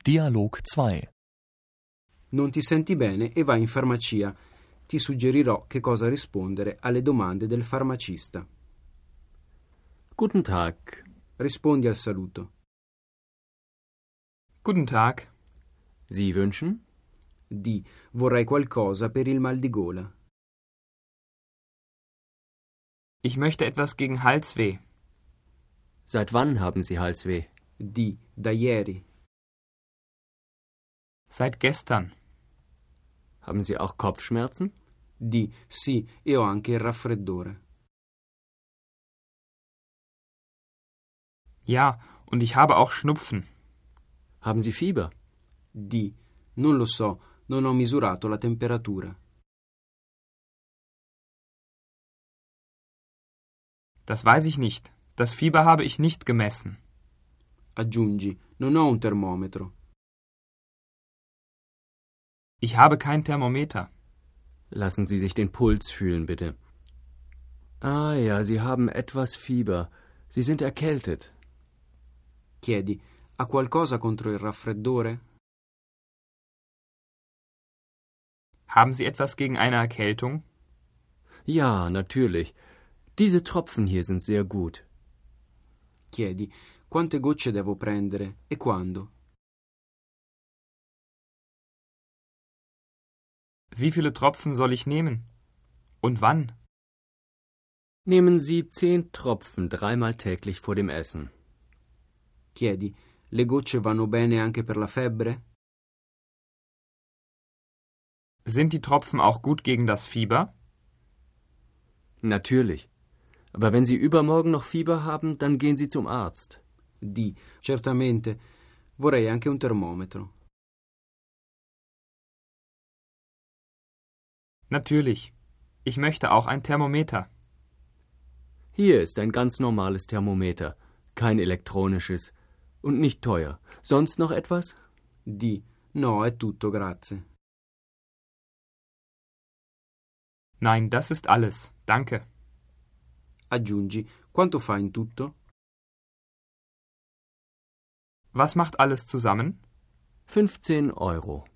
Dialog 2. Non ti senti bene e vai in farmacia. Ti suggerirò che cosa rispondere alle domande del farmacista. Guten Tag. Rispondi al saluto. Guten Tag. Sie wünschen? Di: vorrei qualcosa per il mal di gola. Ich möchte etwas gegen Halsweh. Seit wann haben Sie Halsweh? Di: da ieri. Seit gestern. Haben Sie auch Kopfschmerzen? Di: sì, e ho anche il raffreddore. Ja, und ich habe auch Schnupfen. Haben Sie Fieber? Di: non lo so, non ho misurato la temperatura. Das weiß ich nicht. Das Fieber habe ich nicht gemessen. Aggiungi: non ho un termometro. Ich habe kein Thermometer. Lassen Sie sich den Puls fühlen, bitte. Ah ja, Sie haben etwas Fieber. Sie sind erkältet. Chiedi: ha qualcosa contro il raffreddore? Haben Sie etwas gegen eine Erkältung? Ja, natürlich. Diese Tropfen hier sind sehr gut. Chiedi: quante gocce devo prendere e quando? Wie viele Tropfen soll ich nehmen? Und wann? Nehmen Sie 10 Tropfen 3-mal täglich vor dem Essen. Chiedi: le gocce vanno bene anche per la febbre? Sind die Tropfen auch gut gegen das Fieber? Natürlich. Aber wenn Sie übermorgen noch Fieber haben, dann gehen Sie zum Arzt. Di: certamente, vorrei anche un termometro. Natürlich. Ich möchte auch ein Thermometer. Hier ist ein ganz normales Thermometer, kein elektronisches und nicht teuer. Sonst noch etwas? Di: no, è tutto, grazie. Nein, das ist alles. Danke. Aggiungi: quanto fa in tutto? Was macht alles zusammen? 15 Euro.